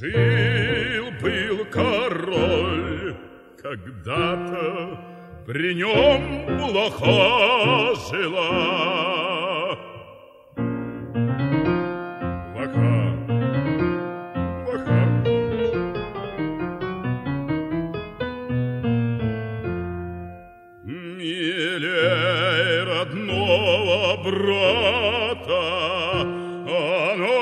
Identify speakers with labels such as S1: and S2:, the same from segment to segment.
S1: Жил-был король, когда-то при нем блоха жила. Блоха, блоха. Милей родного брата она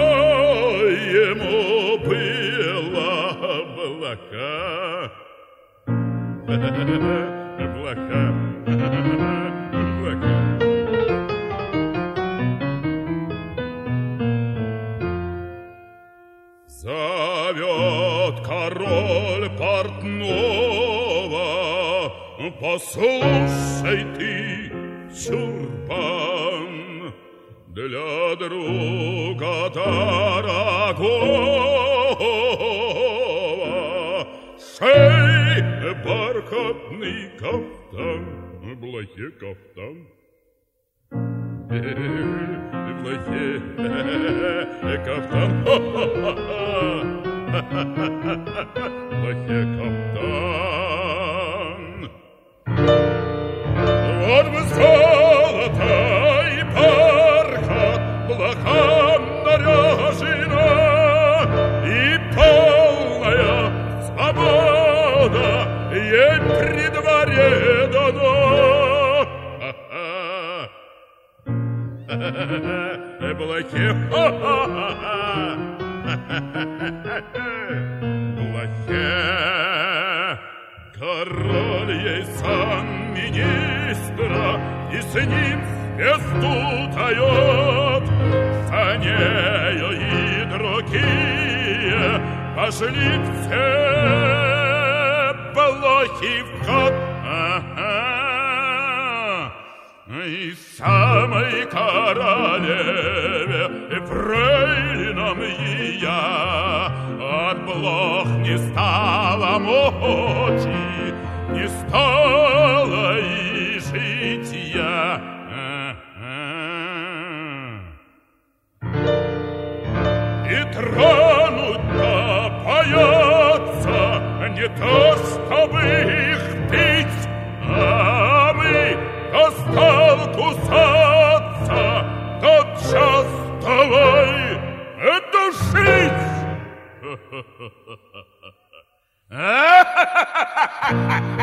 S1: ему была блоха. Блоха, блоха. Зовет король портного: послушай ты, чурбан, для друга дорогого шей бархатный кафтан, блохе кафтан. Блохе кафтан, блохе кафтан. Вот бы золото и бархат блохам наряжена, и полная свобода ей при дворе дано. Блохе, блохе, король ей сан министра, и с ним звезду дает. За нею и другие пошли все блохи в ход. И самой королеве фрейлином ея от блох не стало мочи, не стало и житья. И тронуть-то боятся, не то чтобы их бить, а мы то стал кусаться, тотчас давай душить.